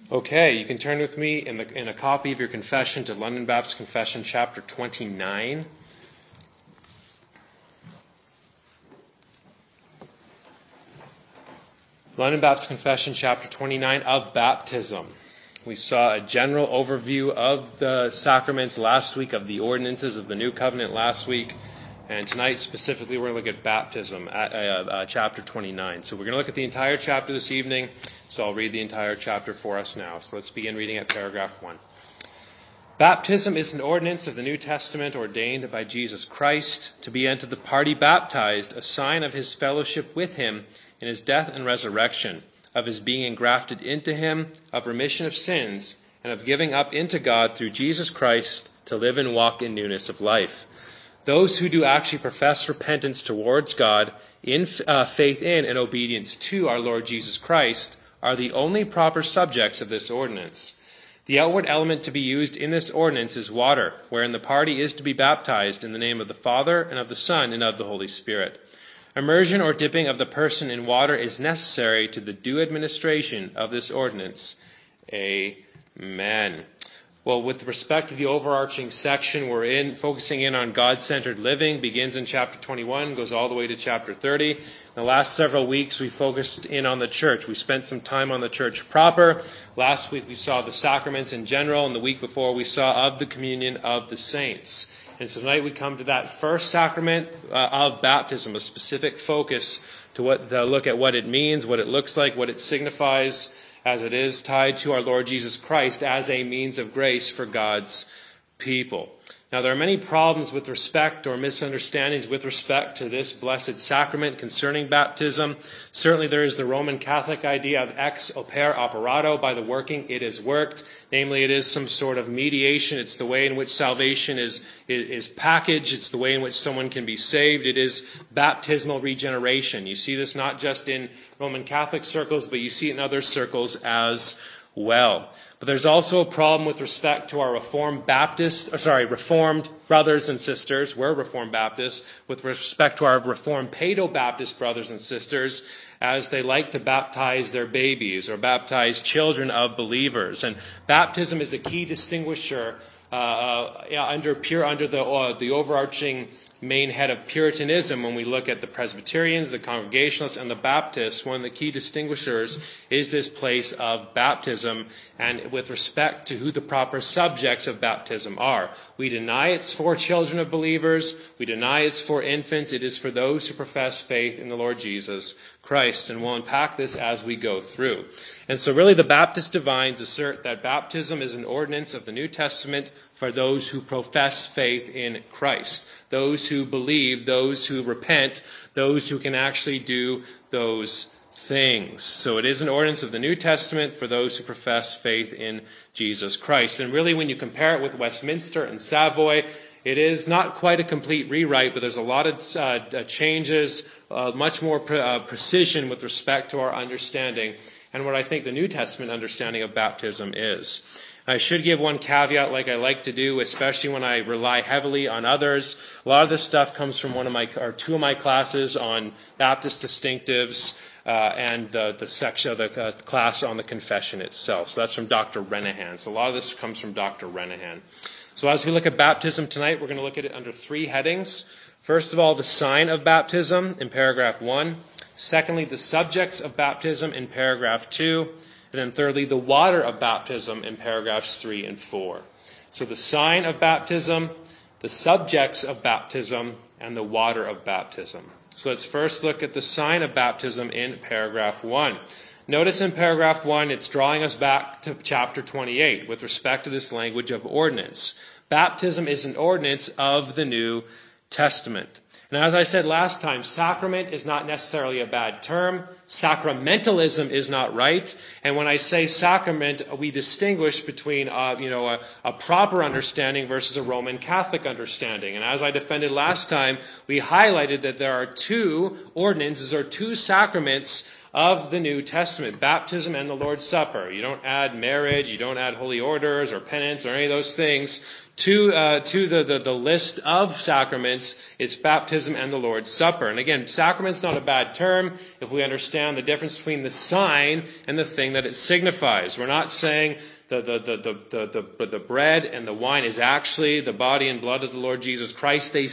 Okay, you can turn with me in a copy of your confession to London Baptist Confession, chapter 29. London Baptist Confession, chapter 29 of baptism. We saw a general overview of the sacraments last week, of the ordinances of the New Covenant last week, and tonight specifically we're going to look at baptism, chapter 29. So we're going to look at the entire chapter this evening, so I'll read the entire chapter for us now. So let's begin reading at paragraph 1. Baptism is an ordinance of the New Testament ordained by Jesus Christ to be unto the party baptized a sign of his fellowship with him in his death and resurrection, of his being engrafted into him, of remission of sins, and of giving up into God through Jesus Christ to live and walk in newness of life. Those who do actually profess repentance towards God in faith in and obedience to our Lord Jesus Christ are the only proper subjects of this ordinance. The outward element to be used in this ordinance is water, wherein the party is to be baptized in the name of the Father, and of the Son, and of the Holy Spirit. Immersion or dipping of the person in water is necessary to the due administration of this ordinance. Amen. Well, with respect to the overarching section we're focusing in on God-centered living, begins in chapter 21, goes all the way to chapter 30. In the last several weeks, we focused in on the church. We spent some time on the church proper. Last week, we saw the sacraments in general, and the week before, we saw of the communion of the saints. And so tonight, we come to that first sacrament of baptism, a specific focus to look at what it means, what it looks like, what it signifies, as it is tied to our Lord Jesus Christ as a means of grace for God's people. Now, there are many problems with respect or misunderstandings with respect to this blessed sacrament concerning baptism. Certainly there is the Roman Catholic idea of ex opere operato, by the working it is worked. Namely, it is some sort of mediation. It's the way in which salvation is packaged. It's the way in which someone can be saved. It is baptismal regeneration. You see this not just in Roman Catholic circles, but you see it in other circles as well. But there's also a problem with respect to our Reformed brothers and sisters. We're Reformed Baptists. With respect to our Reformed Paedo-Baptist brothers and sisters, as they like to baptize their babies or baptize children of believers. And baptism is a key distinguisher under the overarching main head of Puritanism. When we look at the Presbyterians, the Congregationalists, and the Baptists, one of the key distinguishers is this place of baptism, and with respect to who the proper subjects of baptism are. We deny it's for children of believers. We deny it's for infants. It is for those who profess faith in the Lord Jesus Christ, and we'll unpack this as we go through. And so really the Baptist divines assert that baptism is an ordinance of the New Testament for those who profess faith in Christ, those who believe, those who repent, those who can actually do those things. So it is an ordinance of the New Testament for those who profess faith in Jesus Christ. And really when you compare it with Westminster and Savoy, it is not quite a complete rewrite, but there's a lot of changes, much more precision with respect to our understanding and what I think the New Testament understanding of baptism is. I should give one caveat, like I like to do, especially when I rely heavily on others. A lot of this stuff comes from two of my classes on Baptist distinctives and the section of the class on the confession itself. So that's from Dr. Renahan. So a lot of this comes from Dr. Renahan. So as we look at baptism tonight, we're going to look at it under three headings. First of all, the sign of baptism in paragraph 1. Secondly, the subjects of baptism in paragraph 2. And then thirdly, the water of baptism in paragraphs 3 and 4. So the sign of baptism, the subjects of baptism, and the water of baptism. So let's first look at the sign of baptism in paragraph 1. Notice in paragraph 1, it's drawing us back to chapter 28 with respect to this language of ordinance. Baptism is an ordinance of the New Testament. And as I said last time, sacrament is not necessarily a bad term. Sacramentalism is not right. And when I say sacrament, we distinguish between a proper understanding versus a Roman Catholic understanding. And as I defended last time, we highlighted that there are two ordinances or two sacraments of the New Testament, baptism and the Lord's Supper. You don't add marriage, you don't add holy orders or penance or any of those things to the list of sacraments. It's baptism and the Lord's Supper. And again, sacrament's not a bad term if we understand the difference between the sign and the thing that it signifies. We're not saying the bread and the wine is actually the body and blood of the Lord Jesus Christ. They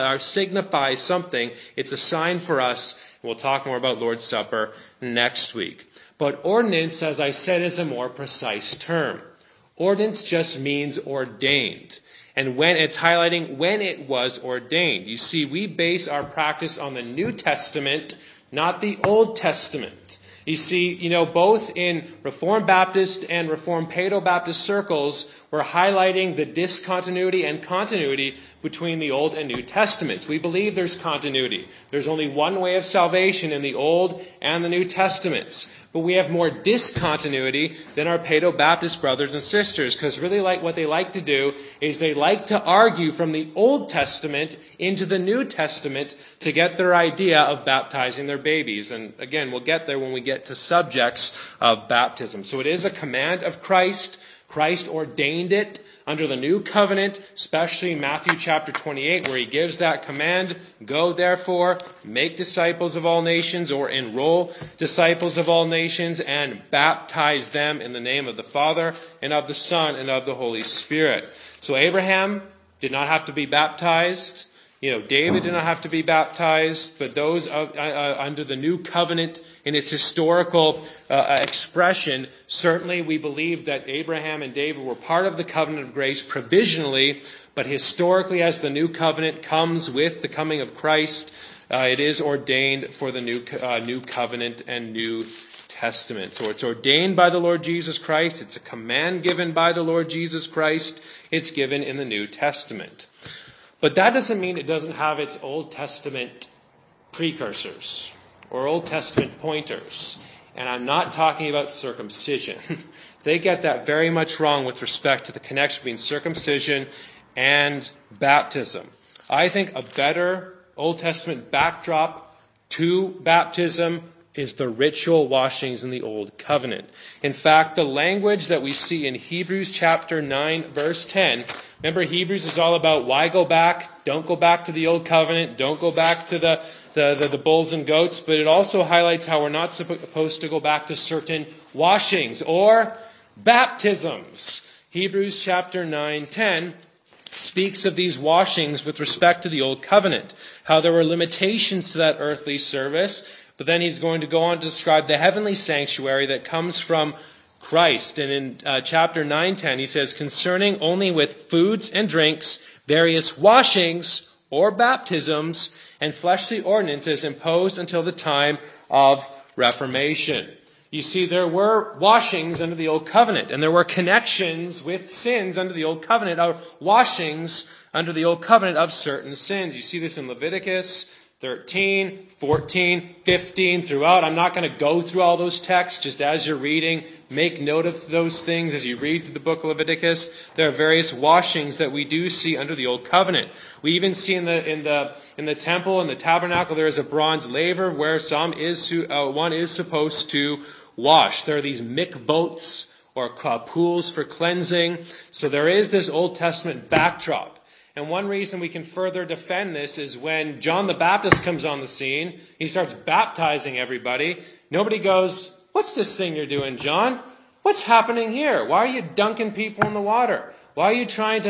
signify something. It's a sign for us. We'll talk more about Lord's Supper next week. But ordinance, as I said, is a more precise term. Ordinance just means ordained. And when it's highlighting when it was ordained. You see, we base our practice on the New Testament, not the Old Testament. You see, both in Reformed Baptist and Reformed Paedo-Baptist circles, we're highlighting the discontinuity and continuity between the Old and New Testaments. We believe there's continuity. There's only one way of salvation in the Old and the New Testaments. But we have more discontinuity than our Paedo-Baptist brothers and sisters, because really what they like to do is they like to argue from the Old Testament into the New Testament to get their idea of baptizing their babies. And again, we'll get there when we get to subjects of baptism. So it is a command of Christ. Christ ordained it under the new covenant, especially in Matthew chapter 28, where he gives that command, go therefore, make disciples of all nations, or enroll disciples of all nations, and baptize them in the name of the Father, and of the Son, and of the Holy Spirit. So Abraham did not have to be baptized. David did not have to be baptized, but those under the new covenant in its historical expression, certainly we believe that Abraham and David were part of the covenant of grace provisionally, but historically as the new covenant comes with the coming of Christ, it is ordained for the new covenant and New Testament. So it's ordained by the Lord Jesus Christ. It's a command given by the Lord Jesus Christ. It's given in the New Testament. But that doesn't mean it doesn't have its Old Testament precursors or Old Testament pointers. And I'm not talking about circumcision. They get that very much wrong with respect to the connection between circumcision and baptism. I think a better Old Testament backdrop to baptism is the ritual washings in the Old Covenant. In fact, the language that we see in Hebrews chapter 9, verse 10, remember Hebrews is all about why go back? Don't go back to the Old Covenant. Don't go back to the bulls and goats. But it also highlights how we're not supposed to go back to certain washings or baptisms. Hebrews chapter 9:10 speaks of these washings with respect to the Old Covenant, how there were limitations to that earthly service. But then he's going to go on to describe the heavenly sanctuary that comes from Christ. And in chapter 9:10, he says, concerning only with foods and drinks, various washings or baptisms and fleshly ordinances imposed until the time of Reformation. You see, there were washings under the Old Covenant, and there were connections with sins under the Old Covenant, or washings under the Old Covenant of certain sins. You see this in Leviticus 13, 14, 15, throughout. I'm not going to go through all those texts. Just as you're reading, make note of those things as you read through the book of Leviticus. There are various washings that we do see under the Old Covenant. We even see in the temple, in the tabernacle, there is a bronze laver where one is supposed to wash. There are these mikvots, or pools for cleansing. So there is this Old Testament backdrop. And one reason we can further defend this is when John the Baptist comes on the scene, he starts baptizing everybody. Nobody goes, what's this thing you're doing, John? What's happening here? Why are you dunking people in the water? Why are you trying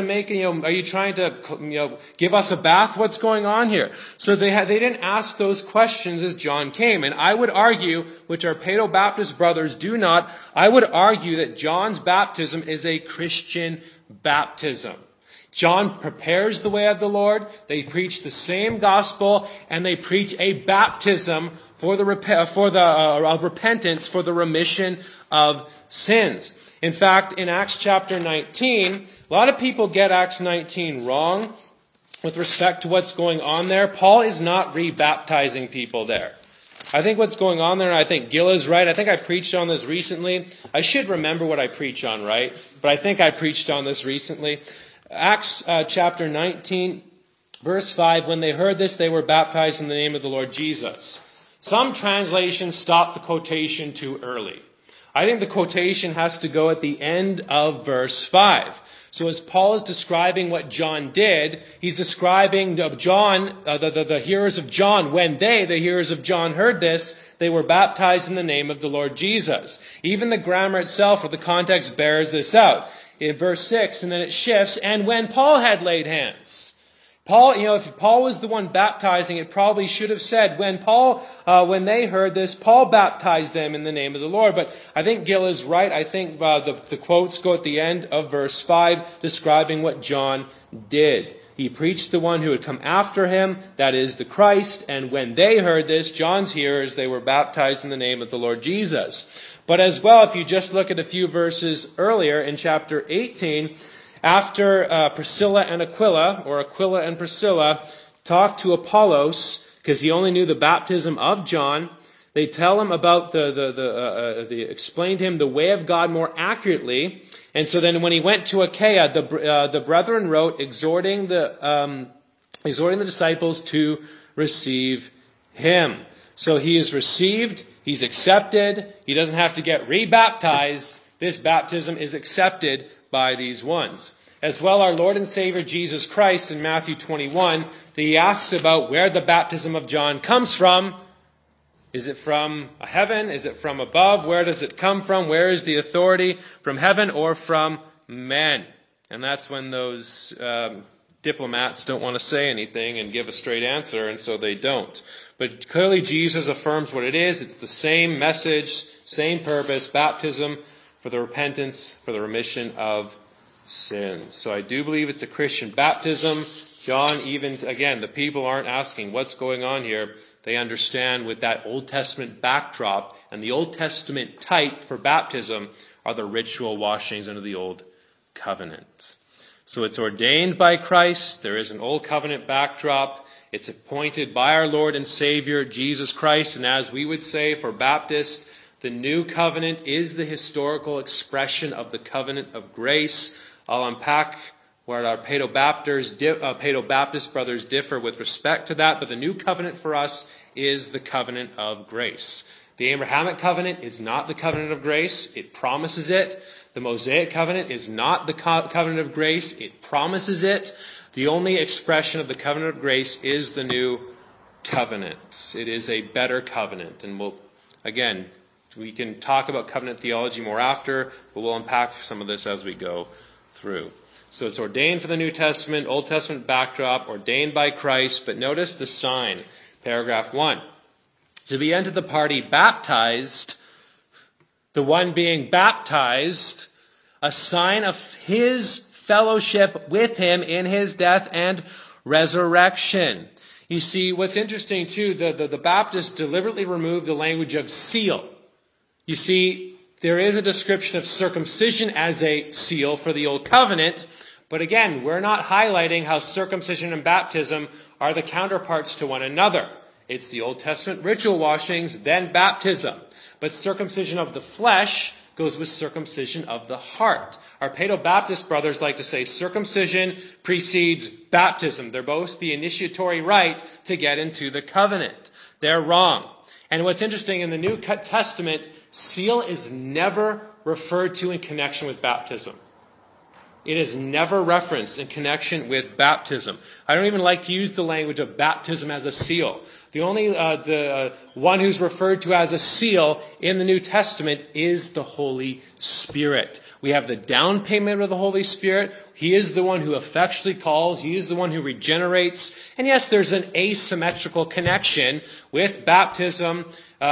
to give us a bath? What's going on here? So they didn't ask those questions as John came. And I would argue, which our Paedo-Baptist brothers do not, I would argue that John's baptism is a Christian baptism. John prepares the way of the Lord. They preach the same gospel, and they preach a baptism of repentance for the remission of sins. In fact, in Acts chapter 19, a lot of people get Acts 19 wrong with respect to what's going on there. Paul is not rebaptizing people there. I think what's going on there, and I think Gil is right. I think I preached on this recently. I should remember what I preach on, right? But I think I preached on this recently. Acts chapter 19, verse 5, when they heard this, they were baptized in the name of the Lord Jesus. Some translations stop the quotation too early. I think the quotation has to go at the end of verse 5. So as Paul is describing what John did, he's describing John, the hearers of John. When the hearers of John, heard this, they were baptized in the name of the Lord Jesus. Even the grammar itself or the context bears this out. In verse 6, and then it shifts, and when Paul had laid hands. Paul, if Paul was the one baptizing, it probably should have said, when they heard this, Paul baptized them in the name of the Lord. But I think Gill is right. I think the quotes go at the end of verse 5, describing what John did. He preached the one who had come after him, that is the Christ, and when they heard this, John's hearers, they were baptized in the name of the Lord Jesus. But as well, if you just look at a few verses earlier in chapter 18, after Priscilla and Aquila, or Aquila and Priscilla, talked to Apollos, because he only knew the baptism of John, they tell him about they explained to him the way of God more accurately. And so then when he went to Achaia, the brethren wrote, exhorting the disciples to receive him. So he is received, he's accepted, he doesn't have to get rebaptized. This baptism is accepted by these ones. As well, our Lord and Savior Jesus Christ in Matthew 21, he asks about where the baptism of John comes from. Is it from heaven? Is it from above? Where does it come from? Where is the authority? From heaven or from men? And that's when those diplomats don't want to say anything and give a straight answer, and so they don't. But clearly Jesus affirms what it is. It's the same message, same purpose, baptism for the repentance, for the remission of sins. So I do believe it's a Christian baptism. John, even, again, the people aren't asking what's going on here. They understand with that Old Testament backdrop, and the Old Testament type for baptism are the ritual washings under the Old Covenant. So it's ordained by Christ. There is an Old Covenant backdrop. It's appointed by our Lord and Savior, Jesus Christ. And as we would say for Baptists, the New Covenant is the historical expression of the covenant of grace. I'll unpack where our Paedo-Baptist brothers differ with respect to that, but the New Covenant for us is the covenant of grace. The Abrahamic covenant is not the covenant of grace. It promises it. The Mosaic covenant is not the covenant of grace. It promises it. The only expression of the covenant of grace is the New Covenant. It is a better covenant, and we can talk about covenant theology more after, but we'll unpack some of this as we go through. So it's ordained for the New Testament, Old Testament backdrop, ordained by Christ. But notice the sign, paragraph 1. To be unto the party baptized, the one being baptized, a sign of his fellowship with him in his death and resurrection. You see, what's interesting too, the Baptists deliberately removed the language of seal. You see, there is a description of circumcision as a seal for the Old Covenant, but again, we're not highlighting how circumcision and baptism are the counterparts to one another. It's the Old Testament ritual washings, then baptism. But circumcision of the flesh goes with circumcision of the heart. Our Paedo-Baptist brothers like to say circumcision precedes baptism. They're both the initiatory rite to get into the covenant. They're wrong. And what's interesting, in the New Testament, seal is never referred to in connection with baptism. It is never referenced in connection with baptism. I don't even like to use the language of baptism as a seal. The only one who's referred to as a seal in the New Testament is the Holy Spirit. We have the down payment of the Holy Spirit. He is the one who effectually calls. He is the one who regenerates. And yes, there's an asymmetrical connection with baptism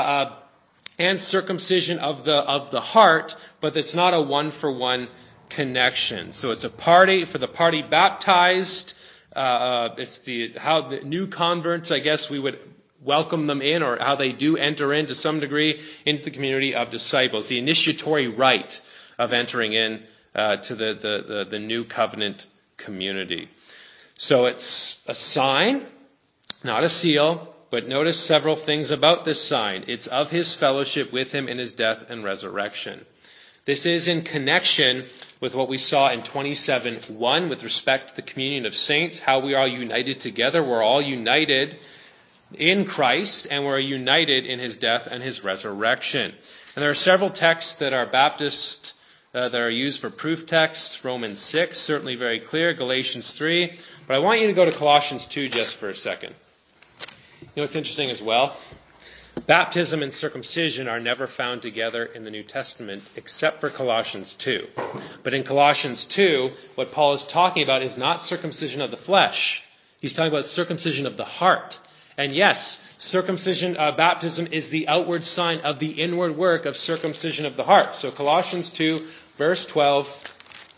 and circumcision of the heart, but it's not a one-for-one connection. So it's a party for the party baptized. It's how the new converts, I guess we would welcome them in, or how they do enter in to some degree into the community of disciples. The initiatory rite of entering in to the new covenant community. So it's a sign, not a seal, but notice several things about this sign. It's of his fellowship with him in his death and resurrection. This is in connection with what we saw in 27:1 with respect to the communion of saints, how we are united together. We're all united in Christ, and we're united in his death and his resurrection. And there are several texts that are Baptist that are used for proof texts. Romans 6, certainly very clear. Galatians 3. But I want you to go to Colossians 2 just for a second. You know what's interesting as well? Baptism and circumcision are never found together in the New Testament except for Colossians 2. But in Colossians 2, what Paul is talking about is not circumcision of the flesh. He's talking about circumcision of the heart. And yes, circumcision, baptism is the outward sign of the inward work of circumcision of the heart. So Colossians 2, verse 12.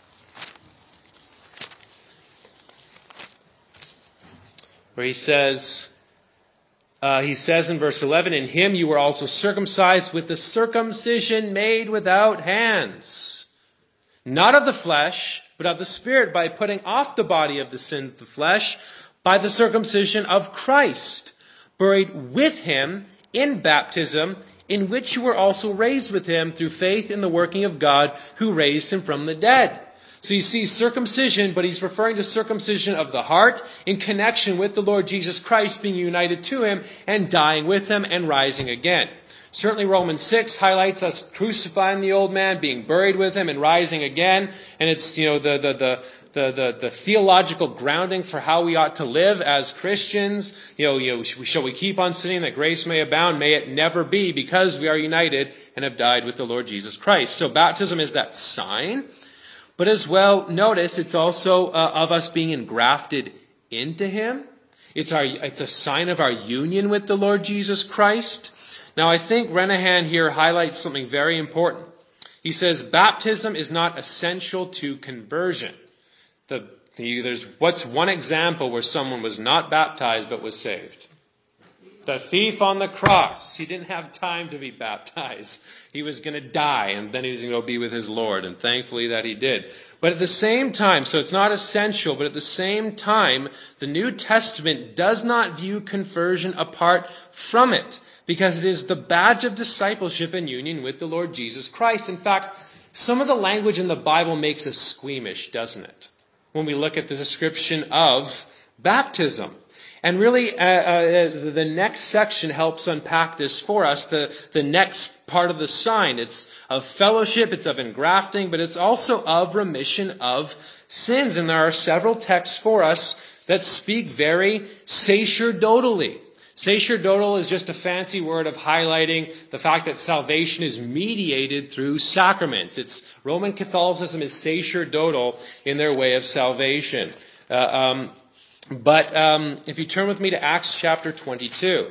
Where he says in verse 11, in him you were also circumcised with the circumcision made without hands, not of the flesh, but of the Spirit, by putting off the body of the sin of the flesh, by the circumcision of Christ, buried with him in baptism, in which you were also raised with him through faith in the working of God who raised him from the dead. So you see circumcision, but he's referring to circumcision of the heart in connection with the Lord Jesus Christ being united to him and dying with him and rising again. Certainly Romans 6 highlights us crucifying the old man, being buried with him and rising again. And it's, the theological grounding for how we ought to live as Christians. Shall we keep on sinning that grace may abound? May it never be, because we are united and have died with the Lord Jesus Christ. So baptism is that sign. But as well, notice it's also of us being engrafted into him. It's a sign of our union with the Lord Jesus Christ. Now I think Renahan here highlights something very important. He says baptism is not essential to conversion. What's one example where someone was not baptized but was saved? The thief on the cross. He didn't have time to be baptized. He was going to die, and then he was going to go be with his Lord, and thankfully that he did. But at the same time, so it's not essential, but at the same time, the New Testament does not view conversion apart from it, because it is the badge of discipleship and union with the Lord Jesus Christ. In fact, some of the language in the Bible makes us squeamish, doesn't it? When we look at the description of baptism. And really, the next section helps unpack this for us. The next part of the sign, it's of fellowship, it's of engrafting, but it's also of remission of sins. And there are several texts for us that speak very sacerdotally. Sacerdotal is just a fancy word of highlighting the fact that salvation is mediated through sacraments. Roman Catholicism is sacerdotal in their way of salvation. But if you turn with me to Acts chapter 22,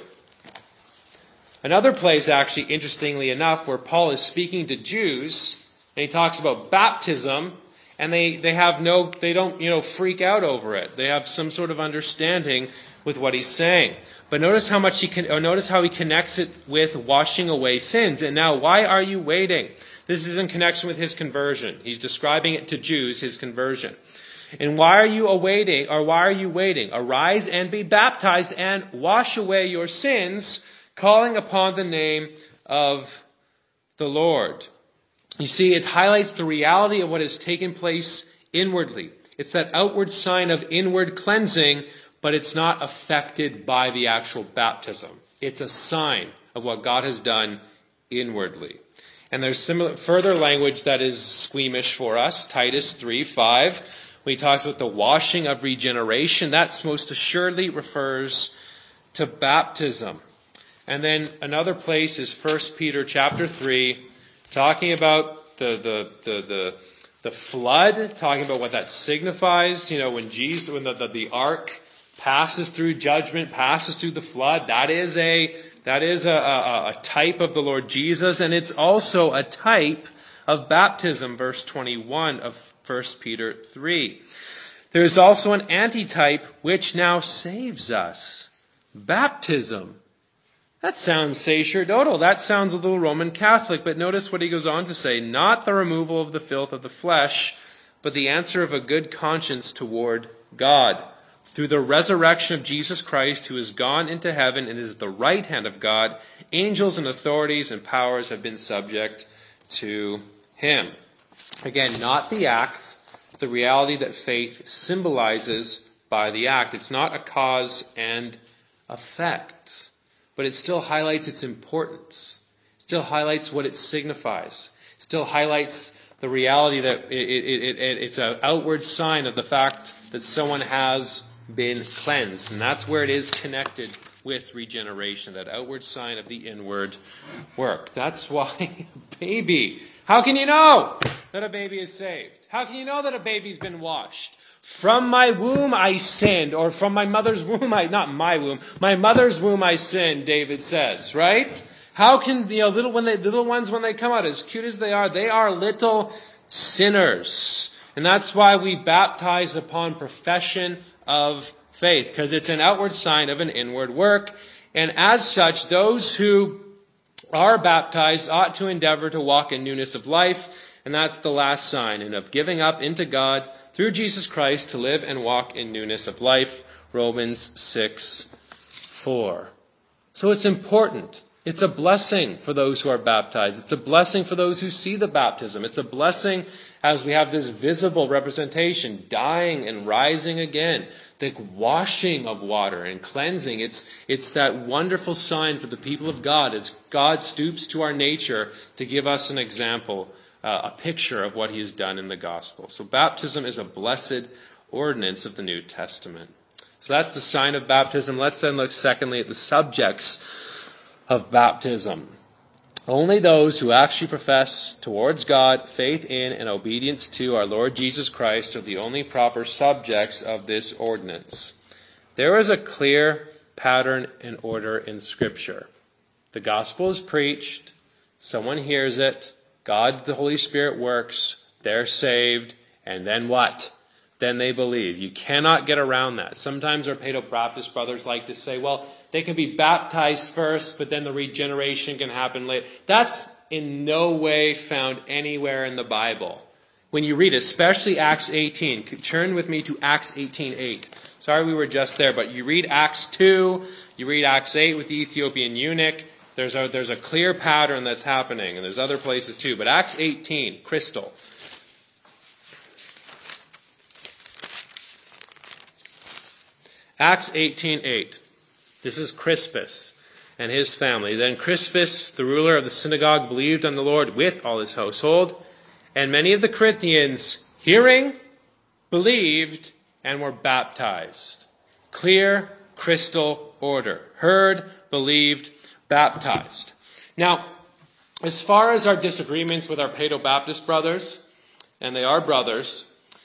another place, actually, interestingly enough, where Paul is speaking to Jews, and he talks about baptism, and they don't freak out over it. They have some sort of understanding with what he's saying. But notice how he connects it with washing away sins. And now, why are you waiting? This is in connection with his conversion. He's describing it to Jews, his conversion. And why are you waiting? Arise and be baptized and wash away your sins, calling upon the name of the Lord. You see, it highlights the reality of what has taken place inwardly. It's that outward sign of inward cleansing, but it's not affected by the actual baptism. It's a sign of what God has done inwardly. And there's further language that is squeamish for us. Titus 3:5. When he talks about the washing of regeneration, that most assuredly refers to baptism. And then another place is 1 Peter chapter 3, talking about the flood, talking about what that signifies. When the ark passes through judgment, passes through the flood, that is a type of the Lord Jesus, and it's also a type of baptism, verse 21 of 1 Peter 3. There is also an antitype which now saves us. Baptism. That sounds sacerdotal. That sounds a little Roman Catholic. But notice what he goes on to say. Not the removal of the filth of the flesh, but the answer of a good conscience toward God. Through the resurrection of Jesus Christ, who is gone into heaven and is at the right hand of God, angels and authorities and powers have been subject to him. Again, not the act, the reality that faith symbolizes by the act. It's not a cause and effect. But it still highlights its importance. It still highlights what it signifies. It still highlights the reality that it's an outward sign of the fact that someone has been cleansed. And that's where it is connected with regeneration, that outward sign of the inward work. That's why a baby, how can you know that a baby is saved? How can you know that a baby's been washed? From my womb I sinned, or from my mother's womb my mother's womb I sinned, David says, right? How can, little ones when they come out, as cute as they are little sinners. And that's why we baptize upon profession of faith, because it's an outward sign of an inward work. And as such, those who are baptized ought to endeavor to walk in newness of life. And that's the last sign, and of giving up into God through Jesus Christ to live and walk in newness of life. Romans 6:4. So it's important. It's a blessing for those who are baptized. It's a blessing for those who see the baptism. It's a blessing as we have this visible representation, dying and rising again, the washing of water and cleansing. It's that wonderful sign for the people of God as God stoops to our nature to give us an example, a picture of what he has done in the gospel. So baptism is a blessed ordinance of the New Testament. So that's the sign of baptism. Let's then look secondly at the subjects of baptism. Only those who actually profess towards God faith in and obedience to our Lord Jesus Christ are the only proper subjects of this ordinance. There is a clear pattern and order in Scripture. The gospel is preached, someone hears it, God, the Holy Spirit works, they're saved, and then what? Then they believe. You cannot get around that. Sometimes our Paedo-Baptist brothers like to say, well, they can be baptized first, but then the regeneration can happen later. That's in no way found anywhere in the Bible. When you read, especially Acts 18, turn with me to Acts 18:8. Sorry we were just there, but you read Acts 2, you read Acts 8 with the Ethiopian eunuch. There's a clear pattern that's happening, and there's other places too. But Acts 18, crystal. Acts 18:8. This is Crispus and his family. Then Crispus, the ruler of the synagogue, believed on the Lord with all his household. And many of the Corinthians, hearing, believed, and were baptized. Clear, crystal order. Heard, believed, baptized. Now, as far as our disagreements with our Paedo-Baptist brothers, and they are brothers,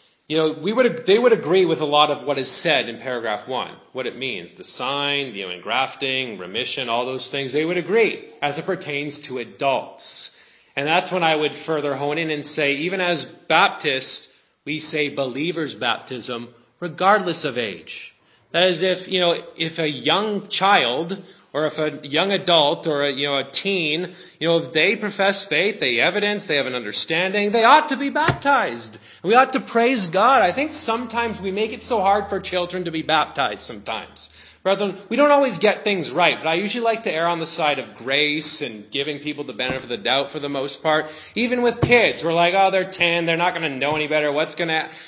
they would agree with a lot of what is said in paragraph 1, what it means, the sign, engrafting, remission, all those things. They would agree as it pertains to adults. And that's when I would further hone in and say, even as Baptists, we say believers' baptism regardless of age. That is, if a young child or if a young adult or a teen, if they profess faith, they evidence, they have an understanding, they ought to be baptized. We ought to praise God. I think sometimes we make it so hard for children to be baptized sometimes. Brethren, we don't always get things right, but I usually like to err on the side of grace and giving people the benefit of the doubt for the most part. Even with kids, we're like, oh, they're 10, they're not going to know any better. What's going to...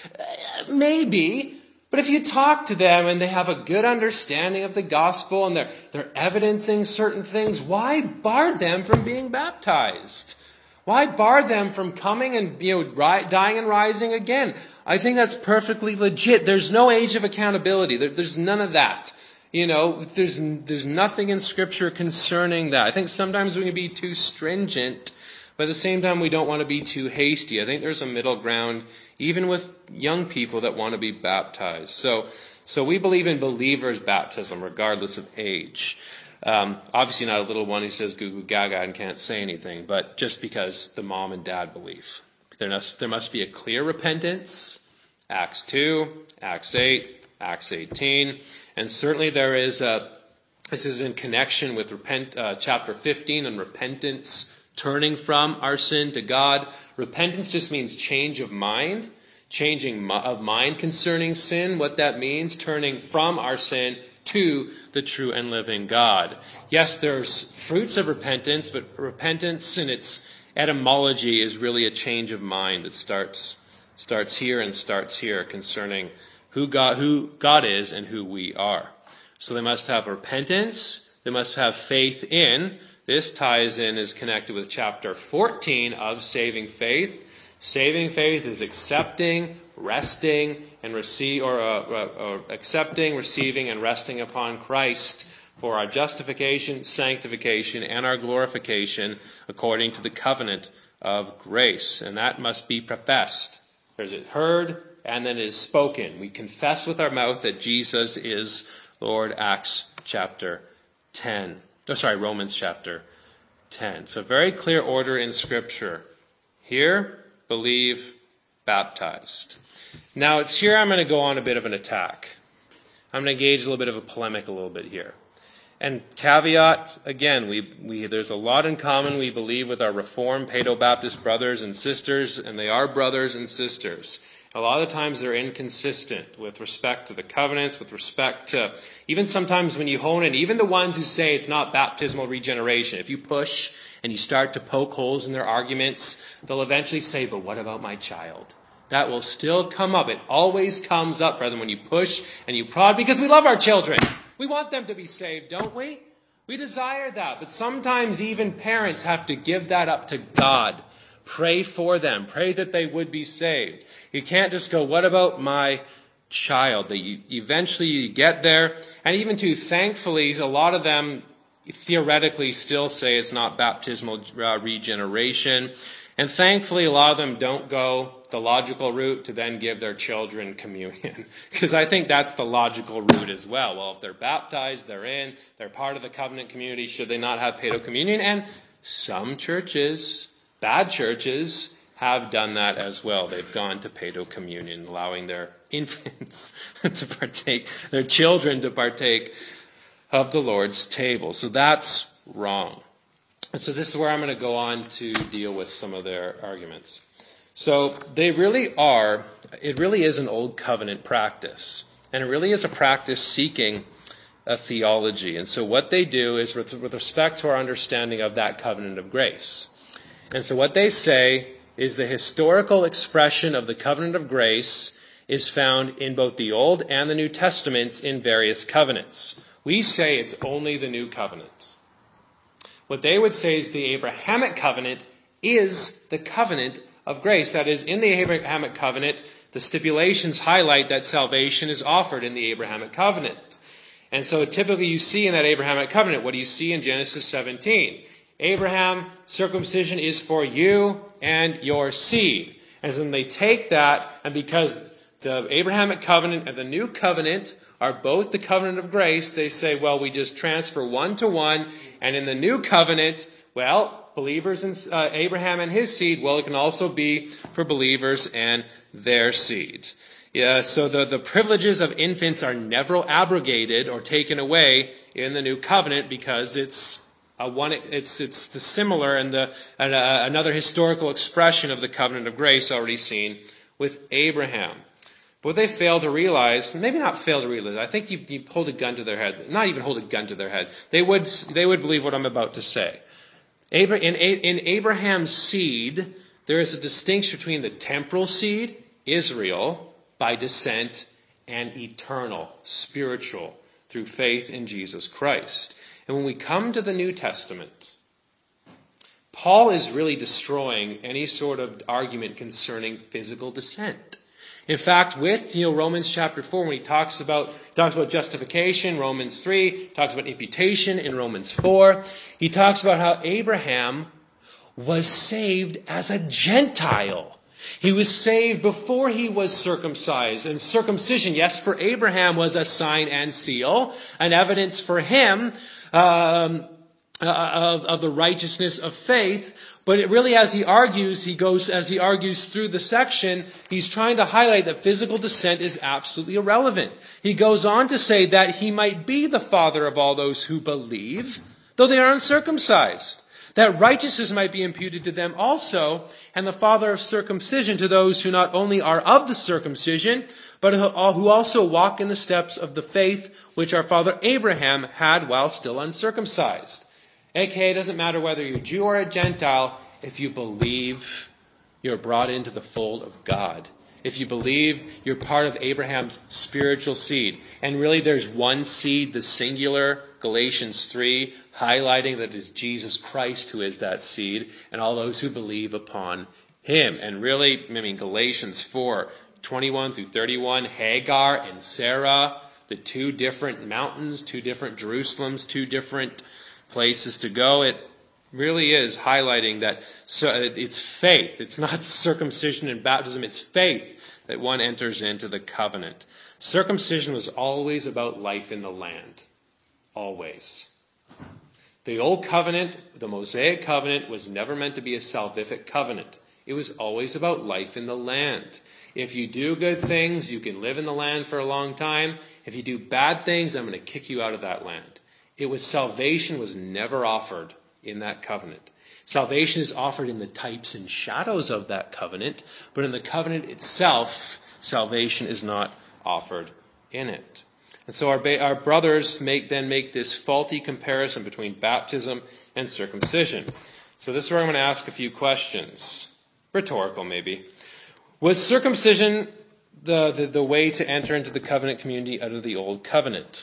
Maybe. But if you talk to them and they have a good understanding of the gospel and they're evidencing certain things, why bar them from being baptized? Why bar them from coming and dying and rising again? I think that's perfectly legit. There's no age of accountability. There's none of that. There's nothing in Scripture concerning that. I think sometimes we can be too stringent, but at the same time we don't want to be too hasty. I think there's a middle ground, even with young people that want to be baptized. So we believe in believers' baptism regardless of age. Obviously not a little one who says goo goo gaga and can't say anything, but just because the mom and dad believe. There must be a clear repentance. Acts 2, Acts 8, Acts 18. And certainly there is this is in connection with chapter 15 on repentance, turning from our sin to God. Repentance just means change of mind, changing of mind concerning sin. What that means, turning from our sin to the true and living God. Yes, there's fruits of repentance, but repentance in its etymology is really a change of mind that starts here and starts here concerning who God is and who we are. So they must have repentance. They must have faith in. This ties in, is connected with chapter 14 of Saving Faith. Saving faith is accepting, resting, and accepting, receiving, and resting upon Christ for our justification, sanctification, and our glorification according to the covenant of grace. And that must be professed. There's it heard, and then it is spoken. We confess with our mouth that Jesus is Lord, Romans chapter 10. So very clear order in Scripture. Hear, believe, baptized. Now it's here I'm going to go on a bit of an attack. I'm going to engage a little bit of a polemic a little bit here. And caveat, again, there's a lot in common, we believe, with our Reformed Paedo-Baptist brothers and sisters, and they are brothers and sisters. A lot of times they're inconsistent with respect to the covenants, with respect to, even sometimes when you hone in, even the ones who say it's not baptismal regeneration. If you push and you start to poke holes in their arguments, they'll eventually say, but what about my child? That will still come up. It always comes up, brethren, when you push and you prod, because we love our children. We want them to be saved, don't we? We desire that. But sometimes even parents have to give that up to God. Pray for them. Pray that they would be saved. You can't just go, what about my child? That eventually you get there. And even too, thankfully, a lot of them theoretically still say it's not baptismal regeneration. And thankfully, a lot of them don't go the logical route to then give their children communion. Because I think that's the logical route as well. Well, if they're baptized, they're part of the covenant community, should they not have paedo-communion? And some churches, bad churches, have done that as well. They've gone to paedo-communion, allowing their infants to partake, their children to partake of the Lord's table. So that's wrong. And so this is where I'm going to go on to deal with some of their arguments. So it really is an old covenant practice. And it really is a practice seeking a theology. And so what they do is with respect to our understanding of that covenant of grace. And so what they say is the historical expression of the covenant of grace is found in both the Old and the New Testaments in various covenants. We say it's only the New Covenant. What they would say is the Abrahamic covenant is the covenant of grace. That is, in the Abrahamic covenant, the stipulations highlight that salvation is offered in the Abrahamic covenant. And so typically you see in that Abrahamic covenant, what do you see in Genesis 17? Abraham, circumcision is for you and your seed. And then they take that, and because the Abrahamic covenant and the new covenant are both the covenant of grace, they say, well, we just transfer one to one. And in the new covenant, well, believers in Abraham and his seed, well, it can also be for believers and their seeds. Yeah, so the privileges of infants are never abrogated or taken away in the new covenant because it's the similar and another historical expression of the covenant of grace already seen with Abraham. But what they fail to realize, maybe not fail to realize, I think you hold a gun to their head, not even hold a gun to their head. They would believe what I'm about to say. In Abraham's seed, there is a distinction between the temporal seed, Israel, by descent, and eternal, spiritual, through faith in Jesus Christ. And when we come to the New Testament, Paul is really destroying any sort of argument concerning physical descent. In fact, with Romans chapter 4, when he talks about justification, Romans 3, talks about imputation in Romans 4, he talks about how Abraham was saved as a Gentile. He was saved before he was circumcised. And circumcision, yes, for Abraham was a sign and seal, an evidence for him of the righteousness of faith. But it really, as he argues through the section, he's trying to highlight that physical descent is absolutely irrelevant. He goes on to say that he might be the father of all those who believe, though they are uncircumcised. That righteousness might be imputed to them also, and the father of circumcision to those who not only are of the circumcision, but who also walk in the steps of the faith which our father Abraham had while still uncircumcised. AKA, it doesn't matter whether you're Jew or a Gentile, if you believe, you're brought into the fold of God. If you believe, you're part of Abraham's spiritual seed. And really there's one seed, the singular, Galatians 3, highlighting that it is Jesus Christ who is that seed, and all those who believe upon him. And really, Galatians 4, 21 through 31, Hagar and Sarah, the two different mountains, two different Jerusalems, two different places to go. It really is highlighting that it's faith. It's not circumcision and baptism. It's faith that one enters into the covenant. Circumcision was always about life in the land. Always. The old covenant, the Mosaic covenant, was never meant to be a salvific covenant. It was always about life in the land. If you do good things, you can live in the land for a long time. If you do bad things, I'm going to kick you out of that land. Salvation was never offered in that covenant. Salvation is offered in the types and shadows of that covenant, but in the covenant itself, salvation is not offered in it. And so our brothers make this faulty comparison between baptism and circumcision. So this is where I'm going to ask a few questions. Rhetorical, maybe. Was circumcision the way to enter into the covenant community out of the old covenant?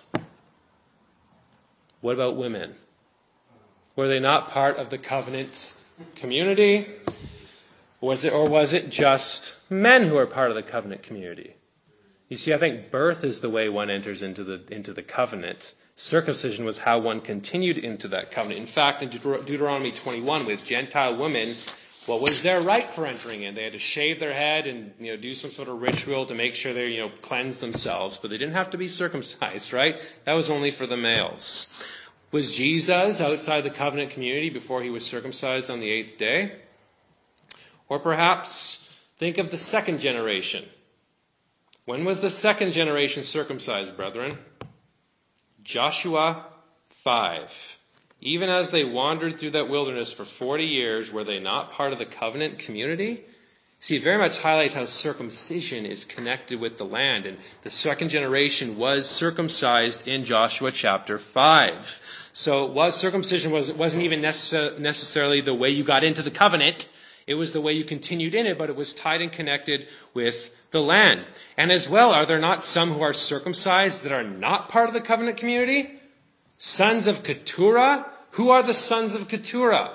What about women? Were they not part of the covenant community? Was it just men who are part of the covenant community? You see, I think birth is the way one enters into the covenant. Circumcision was how one continued into that covenant. In fact, in Deuteronomy 21, with Gentile women, what was their right for entering in? They had to shave their head and do some sort of ritual to make sure they cleanse themselves, but they didn't have to be circumcised, right? That was only for the males. Was Jesus outside the covenant community before he was circumcised on the 8th day? Or perhaps think of the second generation. When was the second generation circumcised, brethren? Joshua 5. Even as they wandered through that wilderness for 40 years, were they not part of the covenant community? See, it very much highlights how circumcision is connected with the land. And the second generation was circumcised in Joshua chapter 5. So circumcision wasn't even necessarily the way you got into the covenant. It was the way you continued in it, but it was tied and connected with the land. And as well, are there not some who are circumcised that are not part of the covenant community? Sons of Keturah? Who are the sons of Keturah?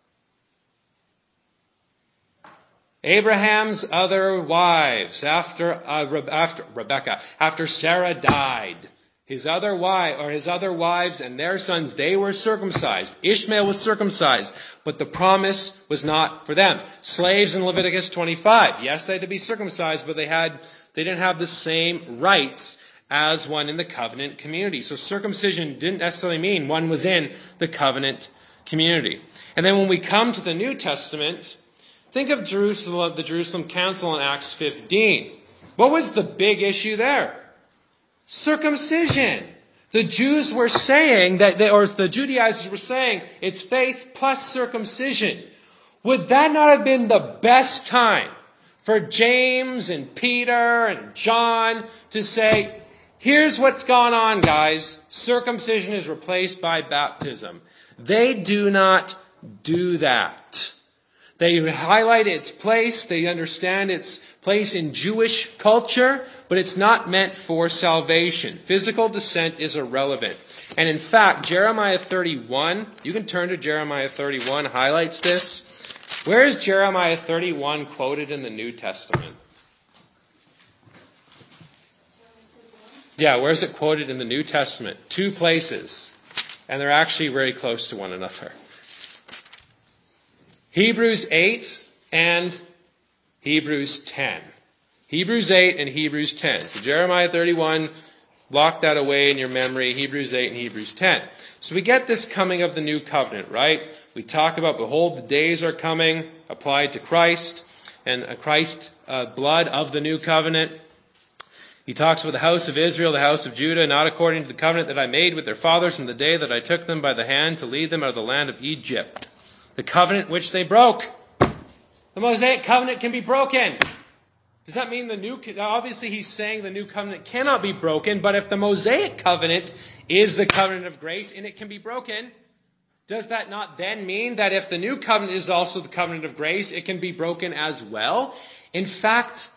Abraham's other wives after Rebekah, after Sarah died. His other wives and their sons, they were circumcised. Ishmael was circumcised, but the promise was not for them. Slaves in Leviticus 25. Yes, they had to be circumcised, but they didn't have the same rights as one in the covenant community. So circumcision didn't necessarily mean one was in the covenant community. And then when we come to the New Testament, think of the Jerusalem Council in Acts 15. What was the big issue there? Circumcision. The Jews were saying the Judaizers were saying it's faith plus circumcision. Would that not have been the best time for James and Peter and John to say, here's what's gone on, guys. Circumcision is replaced by baptism. They do not do that. They highlight its place. They understand its place in Jewish culture, but it's not meant for salvation. Physical descent is irrelevant. And in fact, Jeremiah 31, you can turn to Jeremiah 31, highlights this. Where is Jeremiah 31 quoted in the New Testament? Yeah, where is it quoted in the New Testament? 2 places. And they're actually very close to one another. Hebrews 8 and Hebrews 10. Hebrews 8 and Hebrews 10. So Jeremiah 31, lock that away in your memory. Hebrews 8 and Hebrews 10. So we get this coming of the new covenant, right? We talk about, behold, the days are coming, applied to Christ, and Christ's blood of the new covenant. He talks about the house of Israel, the house of Judah, not according to the covenant that I made with their fathers in the day that I took them by the hand to lead them out of the land of Egypt. The covenant which they broke. The Mosaic covenant can be broken. Does that mean obviously he's saying the new covenant cannot be broken, but if the Mosaic covenant is the covenant of grace and it can be broken, does that not then mean that if the new covenant is also the covenant of grace, it can be broken as well? In fact,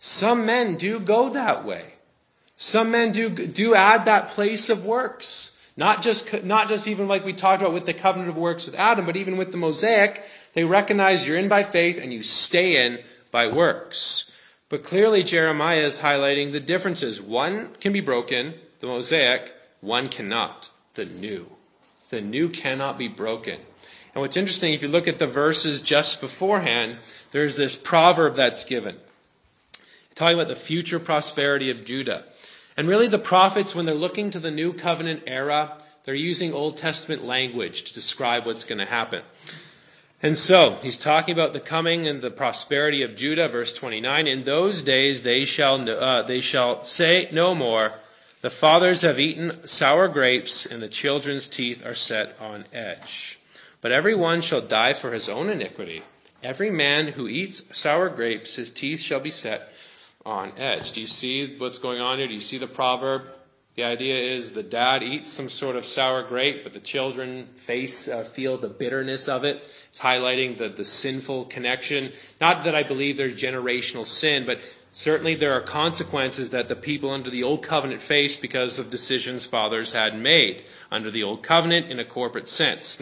Some men do go that way. Some men do add that place of works. Not just even like we talked about with the covenant of works with Adam, but even with the Mosaic, they recognize you're in by faith and you stay in by works. But clearly Jeremiah is highlighting the differences. One can be broken, the Mosaic, one cannot, the new. The new cannot be broken. And what's interesting, if you look at the verses just beforehand, there's this proverb that's given, talking about the future prosperity of Judah. And really the prophets, when they're looking to the new covenant era, they're using Old Testament language to describe what's going to happen. And so he's talking about the coming and the prosperity of Judah, verse 29. In those days they shall say no more, the fathers have eaten sour grapes, and the children's teeth are set on edge. But every one shall die for his own iniquity. Every man who eats sour grapes, his teeth shall be set on edge. Do you see what's going on here? Do you see the proverb? The idea is the dad eats some sort of sour grape, but the children feel the bitterness of it. It's highlighting the sinful connection. Not that I believe there's generational sin, but certainly there are consequences that the people under the Old Covenant faced because of decisions fathers had made under the Old Covenant in a corporate sense.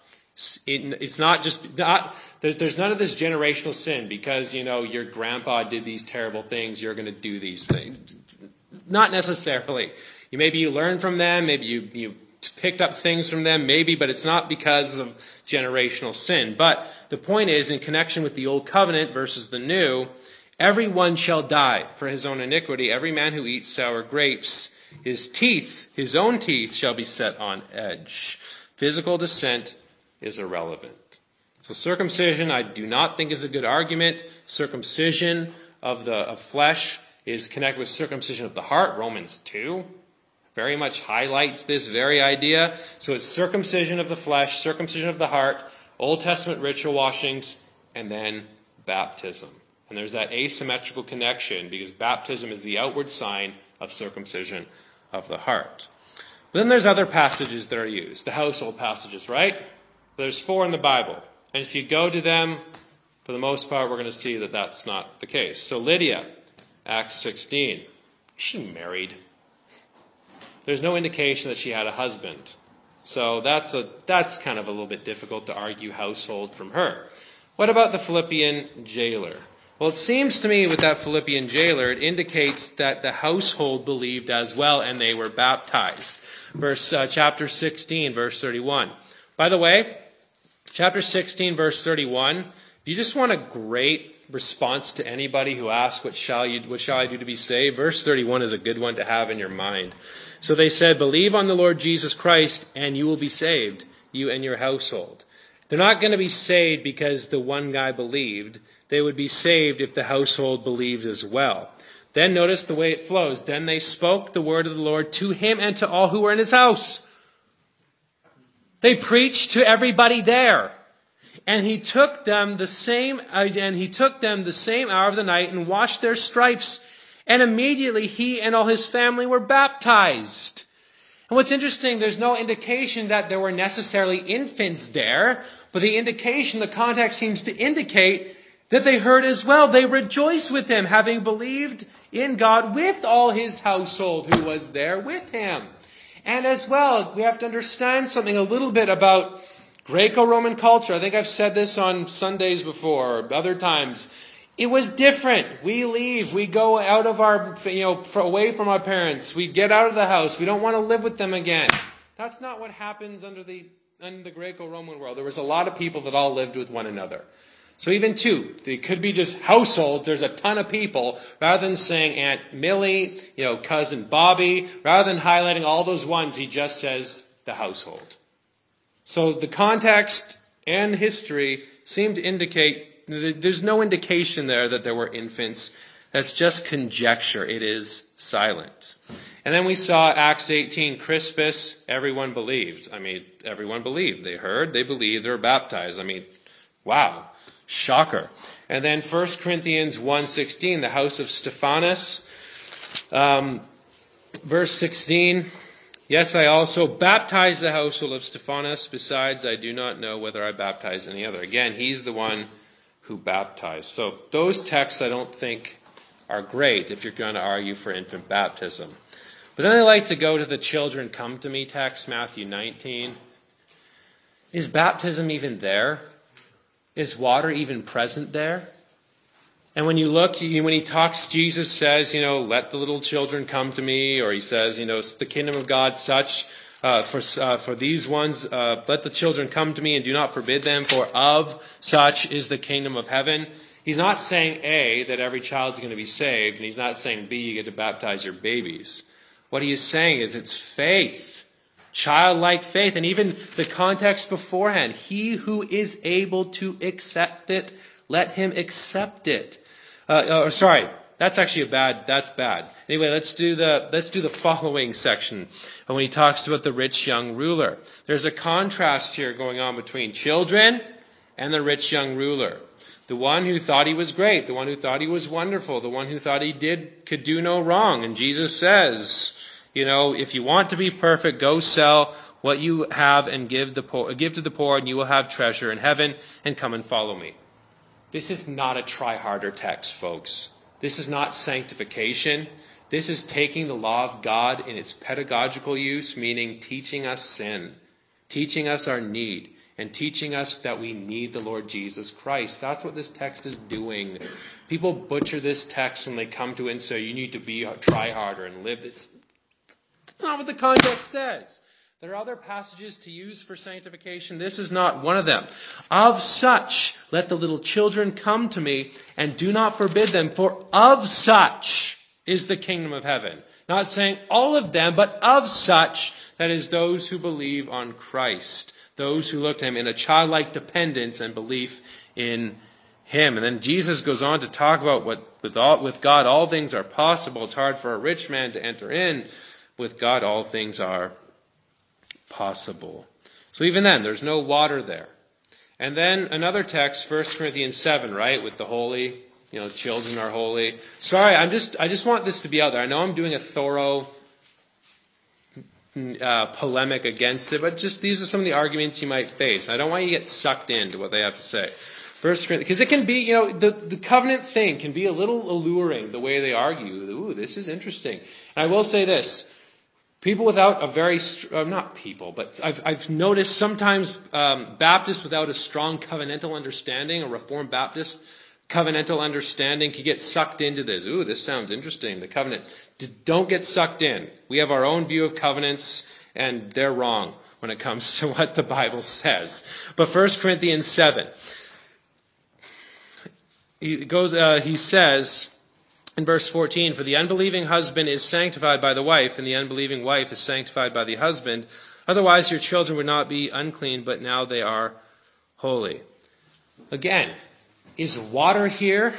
There's none of this generational sin because, your grandpa did these terrible things, you're going to do these things. Not necessarily. Maybe you learned from them, maybe you picked up things from them, maybe, but it's not because of generational sin. But the point is, in connection with the Old Covenant versus the New, everyone shall die for his own iniquity. Every man who eats sour grapes, his own teeth shall be set on edge. Physical descent is irrelevant. So circumcision, I do not think is a good argument. Circumcision of flesh is connected with circumcision of the heart. Romans 2 very much highlights this very idea. So it's circumcision of the flesh, circumcision of the heart, Old Testament ritual washings, and then baptism. And there's that asymmetrical connection because baptism is the outward sign of circumcision of the heart. But then there's other passages that are used, the household passages, right? There's 4 in the Bible. And if you go to them, for the most part, we're going to see that that's not the case. So Lydia, Acts 16. Is she married? There's no indication that she had a husband. So that's kind of a little bit difficult to argue household from her. What about the Philippian jailer? Well, it seems to me with that Philippian jailer, it indicates that the household believed as well and they were baptized. Chapter 16, verse 31. By the way, chapter 16, verse 31, if you just want a great response to anybody who asks, what shall I do to be saved? Verse 31 is a good one to have in your mind. So they said, believe on the Lord Jesus Christ and you will be saved, you and your household. They're not going to be saved because the one guy believed. They would be saved if the household believed as well. Then notice the way it flows. Then they spoke the word of the Lord to him and to all who were in his house. They preached to everybody there. And he took them the same hour of the night and washed their stripes. And immediately he and all his family were baptized. And what's interesting, there's no indication that there were necessarily infants there, but the context seems to indicate that they heard as well. They rejoiced with him, having believed in God with all his household who was there with him. And as well, we have to understand something a little bit about Greco-Roman culture. I think I've said this on Sundays before, or other times. It was different. We leave. We go out of away from our parents. We get out of the house. We don't want to live with them again. That's not what happens under the Greco-Roman world. There was a lot of people that all lived with one another. So even they could be just households. There's a ton of people. Rather than saying Aunt Millie, cousin Bobby, rather than highlighting all those ones, he just says the household. So the context and history seem to indicate there's no indication there that there were infants. That's just conjecture. It is silent. And then we saw Acts 18, Crispus, everyone believed. Everyone believed. They heard, they believed, they were baptized. Wow. Shocker. And then 1 Corinthians 1:16, the house of Stephanas. Verse 16, yes, I also baptized the household of Stephanas. Besides, I do not know whether I baptized any other. Again, he's the one who baptized. So those texts I don't think are great if you're going to argue for infant baptism. But then they like to go to the children come to me text, Matthew 19. Is baptism even there? Is water even present there? And when you look, when he talks, Jesus says, let the little children come to me, or he says, the kingdom of God such, for these ones, let the children come to me and do not forbid them, for of such is the kingdom of heaven. He's not saying A, that every child's going to be saved, and he's not saying B, you get to baptize your babies. What he is saying is it's faith, childlike faith, and even the context beforehand. He who is able to accept it, let him accept it. That's actually that's bad. Anyway, let's do the following section when he talks about the rich young ruler. There's a contrast here going on between children and the rich young ruler. The one who thought he was great, the one who thought he was wonderful, the one who thought he could do no wrong. And Jesus says, if you want to be perfect, go sell what you have and give to the poor, and you will have treasure in heaven, and come and follow me. This is not a try-harder text, folks. This is not sanctification. This is taking the law of God in its pedagogical use, meaning teaching us sin, teaching us our need, and teaching us that we need the Lord Jesus Christ. That's what this text is doing. People butcher this text when they come to it and say, you need to try harder and live this. That's not what the context says. There are other passages to use for sanctification. This is not one of them. Of such, let the little children come to me, and do not forbid them, for of such is the kingdom of heaven. Not saying all of them, but of such, that is those who believe on Christ. Those who look to him in a childlike dependence and belief in him. And then Jesus goes on to talk about with God all things are possible. It's hard for a rich man to enter in. With God all things are possible. So even then, there's no water there. And then another text, 1 Corinthians 7, right, with the holy, children are holy. Sorry, I just want this to be out there. I know I'm doing a thorough polemic against it, but just these are some of the arguments you might face. I don't want you to get sucked into what they have to say. 1 Corinthians, because it can be, the covenant thing can be a little alluring, the way they argue. Ooh, this is interesting. And I will say this. People without a very, not people, but I've noticed sometimes Baptists without a strong covenantal understanding, a Reformed Baptist covenantal understanding, can get sucked into this. Ooh, this sounds interesting, the covenant. Don't get sucked in. We have our own view of covenants, and they're wrong when it comes to what the Bible says. But 1 Corinthians 7, he says, in verse 14, for the unbelieving husband is sanctified by the wife, and the unbelieving wife is sanctified by the husband. Otherwise your children would not be unclean, but now they are holy. Again, is water here?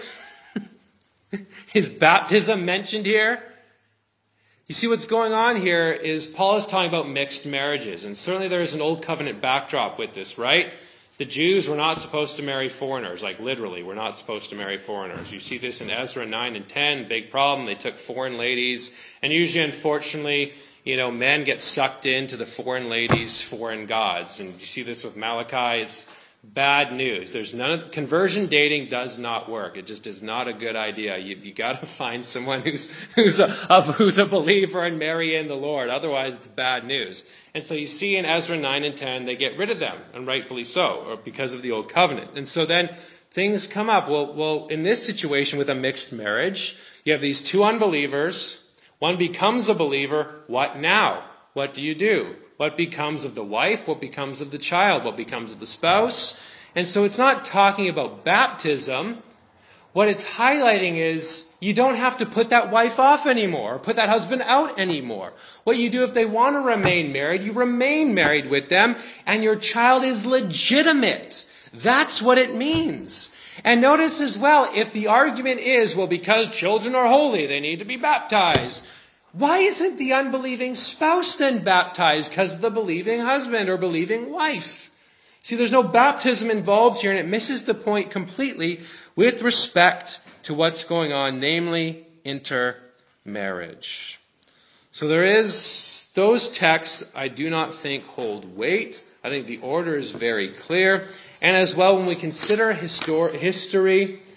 Is baptism mentioned here? You see what's going on here is Paul is talking about mixed marriages, and certainly there is an old covenant backdrop with this, right? The Jews were not supposed to marry foreigners, like literally, we're not supposed to marry foreigners. You see this in Ezra 9 and 10, big problem. They took foreign ladies, and usually, unfortunately, men get sucked into the foreign ladies' foreign gods. And you see this with Malachi. It's bad news. Conversion dating does not work. It just is not a good idea. You got to find someone who's a believer and marry in the Lord. Otherwise, it's bad news. And so you see in Ezra 9 and 10, they get rid of them, and rightfully so, or because of the old covenant. And so then things come up. Well, in this situation with a mixed marriage, you have these two unbelievers. One becomes a believer. What now? What do you do? What becomes of the wife? What becomes of the child? What becomes of the spouse? And so it's not talking about baptism. What it's highlighting is you don't have to put that wife off anymore or put that husband out anymore. What you do if they want to remain married, you remain married with them, and your child is legitimate. That's what it means. And notice as well, if the argument is, well, because children are holy, they need to be baptized. Why isn't the unbelieving spouse then baptized because of the believing husband or believing wife? See, there's no baptism involved here, and it misses the point completely with respect to what's going on, namely intermarriage. So those texts I do not think hold weight. I think the order is very clear. And as well, when we consider history,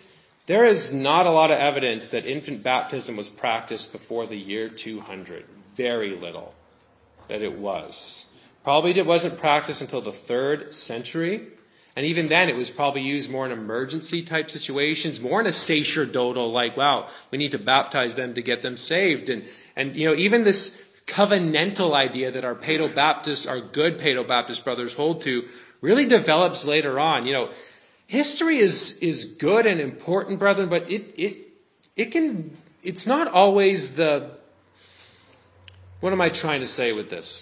There is not a lot of evidence that infant baptism was practiced before the year 200. Very little that it was. Probably it wasn't practiced until the 3rd century. And even then, it was probably used more in emergency type situations, more in a sacerdotal, like, wow, we need to baptize them to get them saved. And even this covenantal idea that our Paedobaptists, our good Paedobaptist brothers hold to, really develops later on. History is good and important, brethren, but it's not always what am I trying to say with this?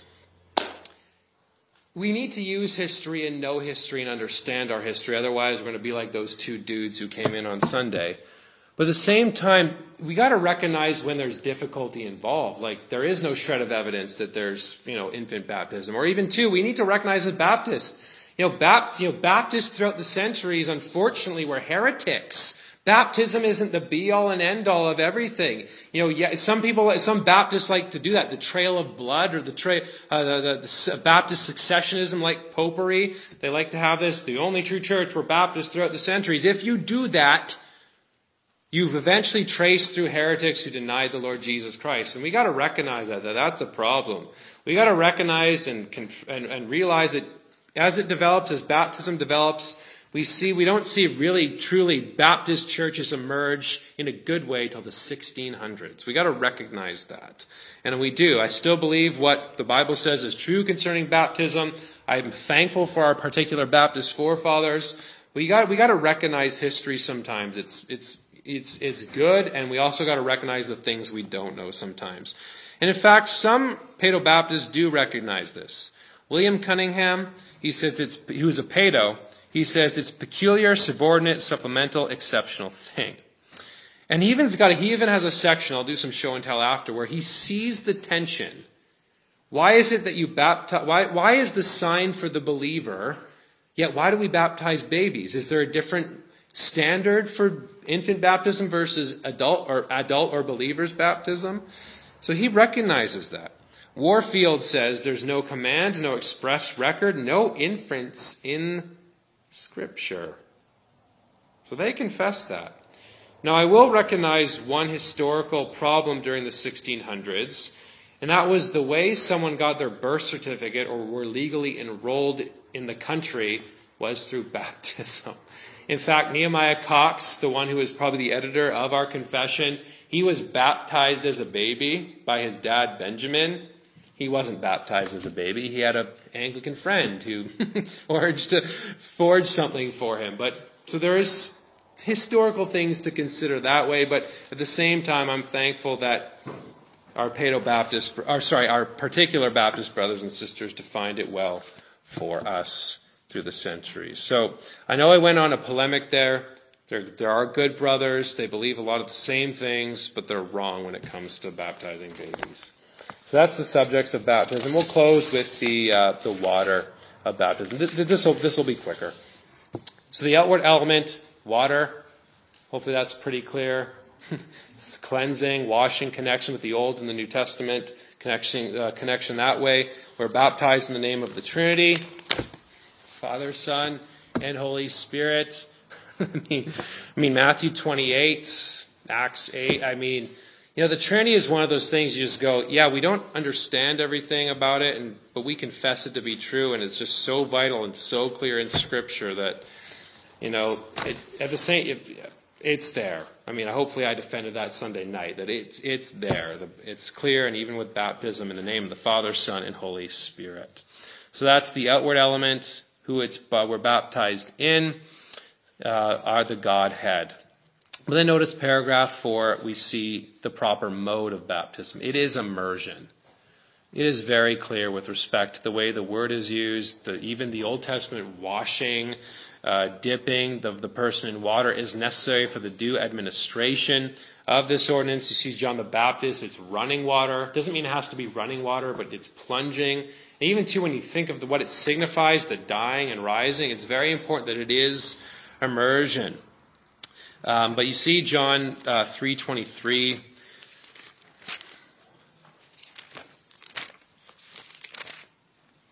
We need to use history and know history and understand our history. Otherwise, we're going to be like those two dudes who came in on Sunday. But at the same time, we got to recognize when there's difficulty involved. Like, there is no shred of evidence that there's, infant baptism. Or even, we need to recognize that Baptists, Baptists throughout the centuries, unfortunately, were heretics. Baptism isn't the be-all and end-all of everything. Some Baptists like to do that. The trail of blood, or the Baptist successionism, like popery. They like to have this. The only true church were Baptists throughout the centuries. If you do that, you've eventually traced through heretics who denied the Lord Jesus Christ. And we got to recognize that that's a problem. We got to recognize and realize that as it develops, as baptism develops, we don't see really truly Baptist churches emerge in a good way till the 1600s. We got to recognize that. And we do. I still believe what the Bible says is true concerning baptism. I'm thankful for our particular Baptist forefathers. We got to recognize history sometimes. It's good, and we also got to recognize the things we don't know sometimes. And in fact, some Paedobaptists do recognize this. William Cunningham, he was a Paedo. He says it's peculiar, subordinate, supplemental, exceptional thing. And he even has a section, I'll do some show and tell after, where he sees the tension. Why is it that you baptize? Why is the sign for the believer? Yet why do we baptize babies? Is there a different standard for infant baptism versus adult or believers baptism? So he recognizes that. Warfield says there's no command, no express record, no inference in Scripture. So they confess that. Now, I will recognize one historical problem during the 1600s, and that was the way someone got their birth certificate or were legally enrolled in the country was through baptism. In fact, Nehemiah Cox, the one who is probably the editor of our confession, he was baptized as a baby by his dad, Benjamin. He wasn't baptized as a baby. He had an Anglican friend who forged something for him. So there is historical things to consider that way. But at the same time, I'm thankful that our particular Baptist brothers and sisters defined it well for us through the centuries. So I know I went on a polemic there. There are good brothers. They believe a lot of the same things, but they're wrong when it comes to baptizing babies. So that's the subjects of baptism. We'll close with the water of baptism. This will be quicker. So the outward element, water. Hopefully that's pretty clear. It's cleansing, washing, connection with the Old and the New Testament, connection that way. We're baptized in the name of the Trinity, Father, Son, and Holy Spirit. I mean, Matthew 28, Acts 8. The Trinity is one of those things you just go, yeah, we don't understand everything about it, but we confess it to be true, and it's just so vital and so clear in Scripture that, it's there. Hopefully I defended that Sunday night, that it's there. It's clear, and even with baptism in the name of the Father, Son, and Holy Spirit. So that's the outward element, who we're baptized in, are the Godhead. But then notice paragraph 4, we see the proper mode of baptism. It is immersion. It is very clear with respect to the way the word is used. Even the Old Testament washing, dipping the person in water is necessary for the due administration of this ordinance. You see John the Baptist, it's running water. Doesn't mean it has to be running water, but it's plunging. And even too, when you think of what it signifies, the dying and rising, it's very important that it is immersion. But you see John 3:23.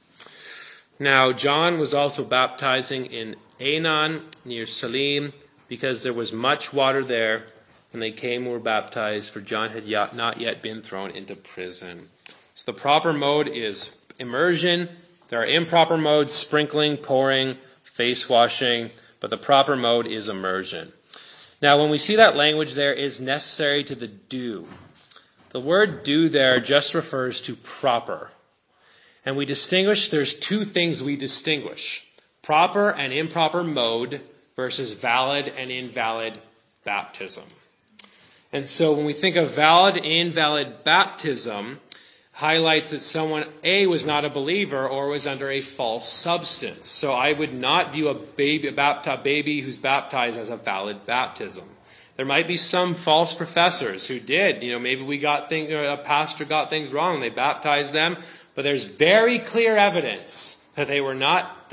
Now John was also baptizing in Aenon near Salim, because there was much water there when they came and were baptized, for John had not yet been thrown into prison. So the proper mode is immersion. There are improper modes, sprinkling, pouring, face washing, but the proper mode is immersion. Now, when we see that language there, is necessary to the do. The word do there just refers to proper. And we distinguish, there's two things we distinguish. Proper and improper mode versus valid and invalid baptism. And so when we think of valid and invalid baptism, highlights that someone, A, was not a believer or was under a false substance. So I would not view a baby who's baptized as a valid baptism. There might be some false professors who did. Maybe a pastor got things wrong. They baptized them. But there's very clear evidence that they were not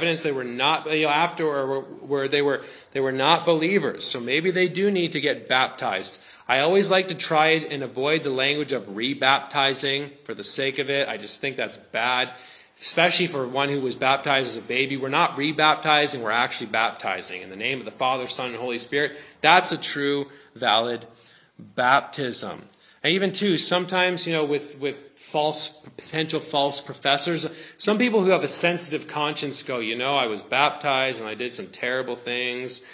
believers. So maybe they do need to get baptized. I always like to try and avoid the language of rebaptizing for the sake of it. I just think that's bad, especially for one who was baptized as a baby. We're not rebaptizing, we're actually baptizing in the name of the Father, Son, and Holy Spirit. That's a true, valid baptism. And even too, sometimes, with potential false professors, some people who have a sensitive conscience go, I was baptized and I did some terrible things.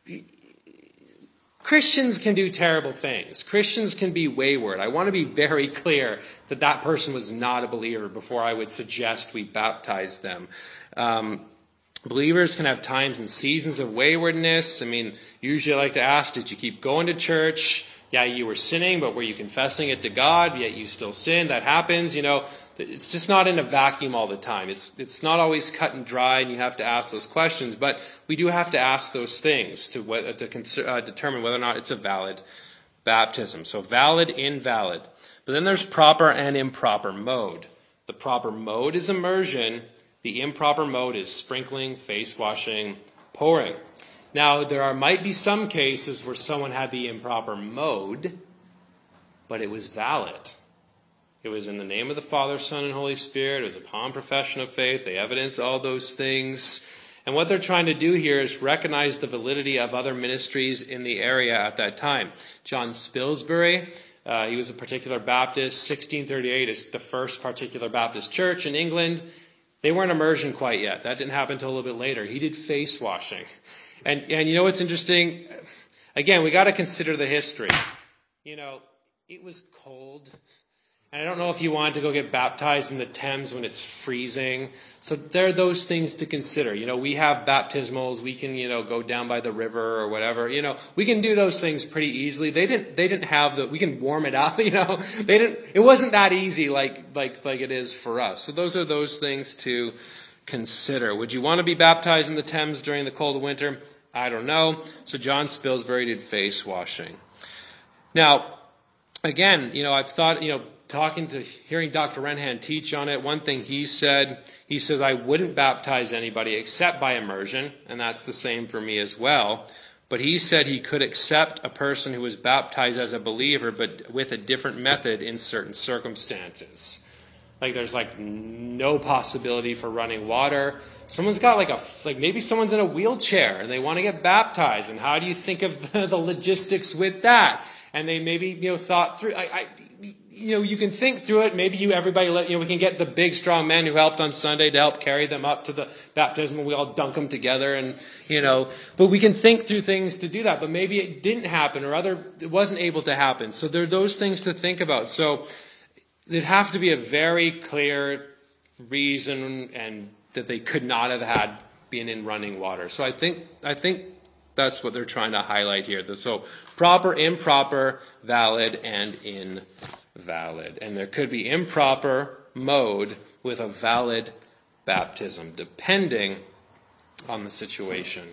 Christians can do terrible things. Christians can be wayward. I want to be very clear that that person was not a believer before I would suggest we baptize them. Believers can have times and seasons of waywardness. Usually I like to ask, did you keep going to church? Yeah, you were sinning, but were you confessing it to God? Yet you still sinned. That happens. It's just not in a vacuum all the time. It's not always cut and dry, and you have to ask those questions. But we do have to ask those things to determine whether or not it's a valid baptism. So valid, invalid. But then there's proper and improper mode. The proper mode is immersion. The improper mode is sprinkling, face washing, pouring. Now, might be some cases where someone had the improper mode, but it was valid. It was in the name of the Father, Son, and Holy Spirit. It was upon profession of faith. They evidence all those things. And what they're trying to do here is recognize the validity of other ministries in the area at that time. John Spilsbury, he was a particular Baptist. 1638 is the first particular Baptist church in England. They weren't immersion quite yet. That didn't happen until a little bit later. He did face washing. And what's interesting? Again, we got to consider the history. It was cold. And I don't know if you want to go get baptized in the Thames when it's freezing. So there are those things to consider. We have baptismals. We can, go down by the river or whatever. We can do those things pretty easily. They didn't have we can warm it up. It wasn't that easy like it is for us. So those are those things to consider. Would you want to be baptized in the Thames during the cold winter? I don't know. So John Spilsbury did face washing. Now, again, I've thought, hearing Dr. Renhan teach on it, one thing he says, I wouldn't baptize anybody except by immersion, and that's the same for me as well. But he said he could accept a person who was baptized as a believer, but with a different method in certain circumstances. There's no possibility for running water. Someone's got maybe someone's in a wheelchair and they want to get baptized. And how do you think of the logistics with that? And they maybe, thought through, you can think through it. Maybe we can get the big strong men who helped on Sunday to help carry them up to the baptism and we all dunk them together but we can think through things to do that. But maybe it didn't happen or it wasn't able to happen. So there are those things to think about. So there'd have to be a very clear reason and that they could not have had been in running water. So I think that's what they're trying to highlight here. So proper, improper, valid, and invalid. And there could be improper mode with a valid baptism, depending on the situation.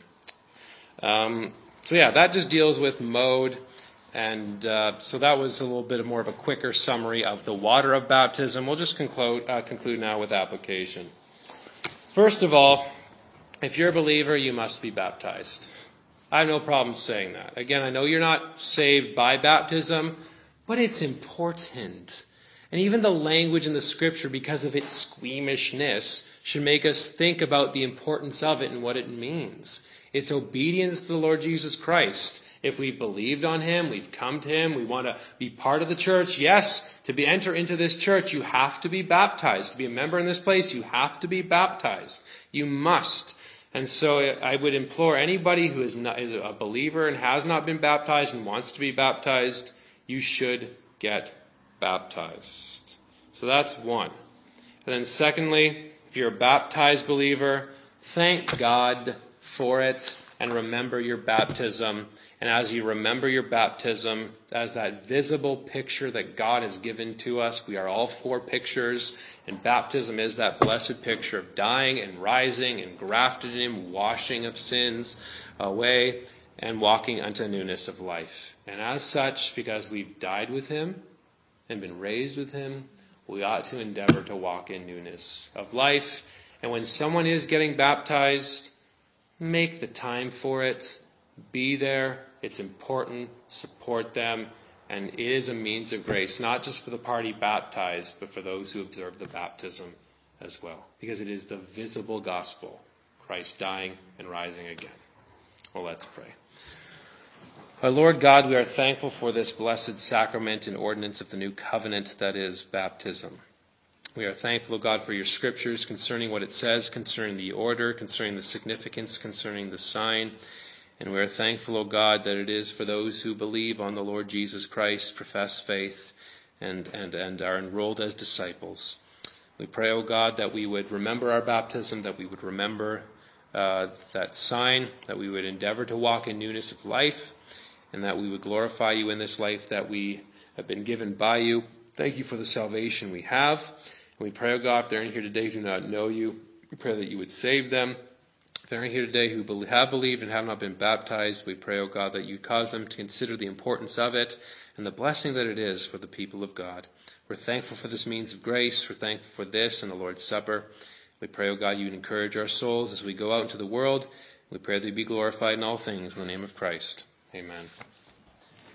That just deals with mode. And so that was a little bit more of a quicker summary of the water of baptism. We'll just conclude now with application. First of all, if you're a believer, you must be baptized. I have no problem saying that. Again, I know you're not saved by baptism, but it's important. And even the language in the Scripture, because of its squeamishness, should make us think about the importance of it and what it means. It's obedience to the Lord Jesus Christ. If we've believed on him, we've come to him, we want to be part of the church, yes, enter into this church, you have to be baptized. To be a member in this place, you have to be baptized. You must. And so I would implore anybody who is a believer and has not been baptized and wants to be baptized, you should get baptized. So that's one. And then secondly, if you're a baptized believer, thank God for it and remember your baptism. And as you remember your baptism, as that visible picture that God has given to us, we are all four pictures, and baptism is that blessed picture of dying and rising and grafted in him, washing of sins away, and walking unto newness of life. And as such, because we've died with him and been raised with him, we ought to endeavor to walk in newness of life. And when someone is getting baptized, make the time for it. Be there. It's important. Support them. And it is a means of grace, not just for the party baptized, but for those who observe the baptism as well. Because it is the visible gospel, Christ dying and rising again. Well, let's pray. Our Lord God, we are thankful for this blessed sacrament and ordinance of the new covenant that is baptism. We are thankful, God, for your scriptures concerning what it says, concerning the order, concerning the significance, concerning the sign. And we are thankful, O God, that it is for those who believe on the Lord Jesus Christ, profess faith, and are enrolled as disciples. We pray, O God, that we would remember our baptism, that we would remember that sign, that we would endeavor to walk in newness of life, and that we would glorify you in this life that we have been given by you. Thank you for the salvation we have. And we pray, O God, if there are any here today who do not know you, we pray that you would save them. If there are any here today who have believed and have not been baptized, we pray, O God, that you cause them to consider the importance of it and the blessing that it is for the people of God. We're thankful for this means of grace. We're thankful for this and the Lord's Supper. We pray, O God, you would encourage our souls as we go out into the world. We pray that you be glorified in all things in the name of Christ. Amen.